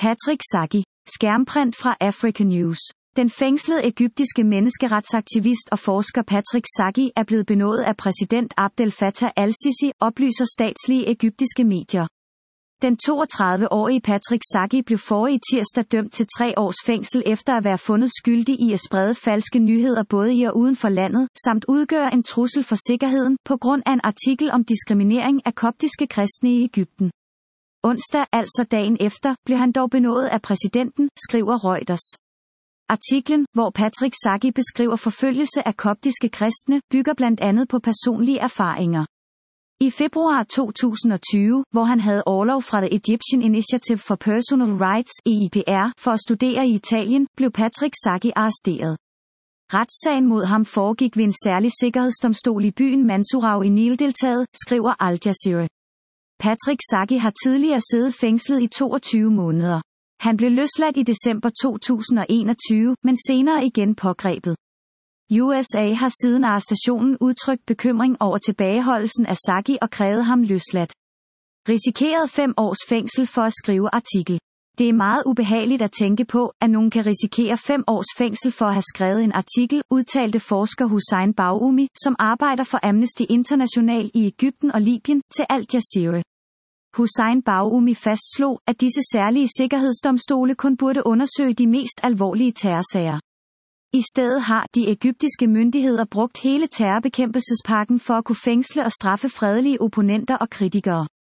Patrick Zaki. Skærmprint fra Africa News. Den fængslede egyptiske menneskeretsaktivist og forsker Patrick Zaki er blevet benådet af præsident Abdel Fattah al-Sisi, oplyser statslige egyptiske medier. Den 32-årige Patrick Zaki blev forrige tirsdag dømt til 3 års fængsel efter at være fundet skyldig i at sprede falske nyheder både i og uden for landet, samt udgøre en trussel for sikkerheden på grund af en artikel om diskriminering af koptiske kristne i Egypten. Onsdag, altså dagen efter, blev han dog benådet af præsidenten, skriver Reuters. Artiklen, hvor Patrick Zaki beskriver forfølgelse af koptiske kristne, bygger blandt andet på personlige erfaringer. I februar 2020, hvor han havde orlov fra The Egyptian Initiative for Personal Rights (EIPR) for at studere i Italien, blev Patrick Zaki arresteret. Retssagen mod ham foregik ved en særlig sikkerhedsdomstol i byen Mansourah i Nildeltaet, skriver Al Jazeera. Patrick Zaki har tidligere siddet fængslet i 22 måneder. Han blev løsladt i december 2021, men senere igen pågrebet. USA har siden arrestationen udtrykt bekymring over tilbageholdelsen af Zaki og krævet ham løsladt. Risikerede 5 års fængsel for at skrive artikel. Det er meget ubehageligt at tænke på, at nogen kan risikere 5 års fængsel for at have skrevet en artikel, udtalte forsker Hussein Baoumi, som arbejder for Amnesty International i Egypten og Libyen, til Al Jazeera. Hussein Baoumi fastslog, at disse særlige sikkerhedsdomstole kun burde undersøge de mest alvorlige terrorsager. I stedet har de egyptiske myndigheder brugt hele terrorbekæmpelsespakken for at kunne fængsle og straffe fredelige opponenter og kritikere.